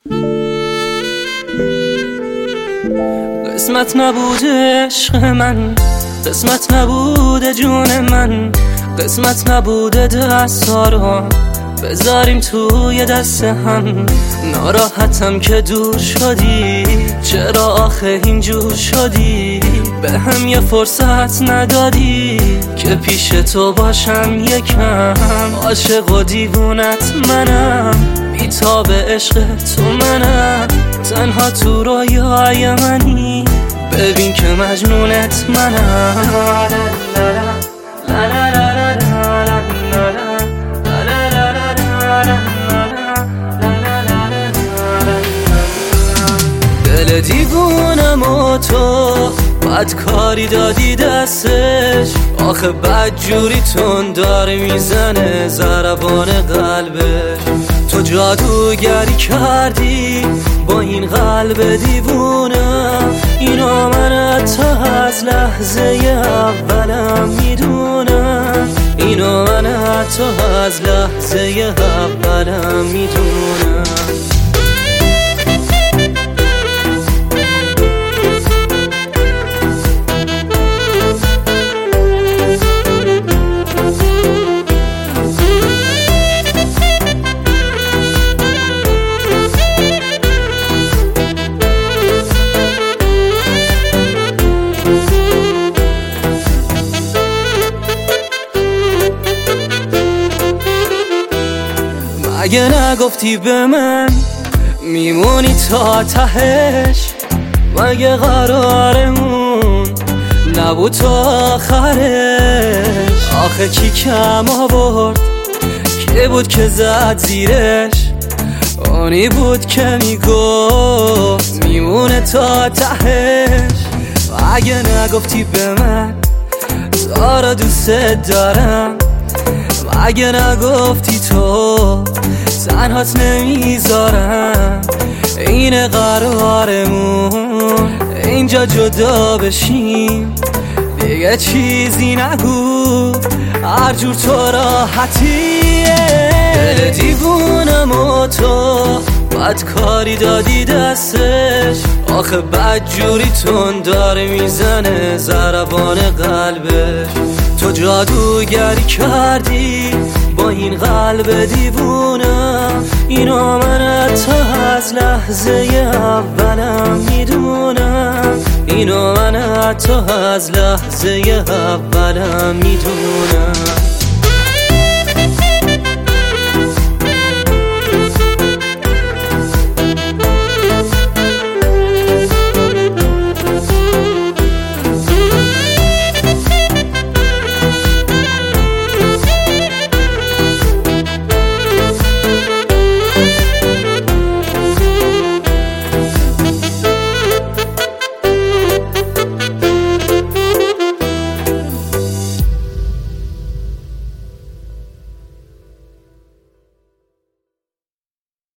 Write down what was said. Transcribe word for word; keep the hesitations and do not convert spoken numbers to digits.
قسمت نبوده عشق من، قسمت نبوده جون من، قسمت نبوده دستا رو بذاریم توی دست هم. ناراحتم که دور شدی، چرا آخه اینجور شدی؟ به هم یه فرصت ندادی که پیش تو باشم یکم. عاشق و دیوونت منم، بی‌تاب عشق تو منم، تنها تو رویای منی، ببین که مجنونت منم. دل دیوونم و تو بد کاری دادی دستش، آخه بد جوری تون داره میزنه ضربان قلبش. تو جادوگری کردی با این قلب دیوونم، اینو من تا از لحظه اولم میدونم، اینو من تا از لحظه اولم میدونم. اگه نگفتی به من میمونی تا تهش، مگه قرارمون نبود تا آخرش؟ آخه کی کم آورد، کی بود که زد زیرش؟ اونی بود که میگفت میمونه تا تهش. اگه نگفتی به من زارا دوست دارم، اگه نگفتی تو تنهات نمیذارم، این قرارمون اینجا جدا بشیم، دیگه چیزی نگو، هر جور تو راحتیه. دل دیوونم و تو بد کاری دادی دستش، آخه بد جوری تون داره میزنه ضربان قلبش. تو جادوگری کردی با این قلب دیوونم، اینو من تا از لحظه اولم میدونم، اینو من تا از لحظه اولم میدونم.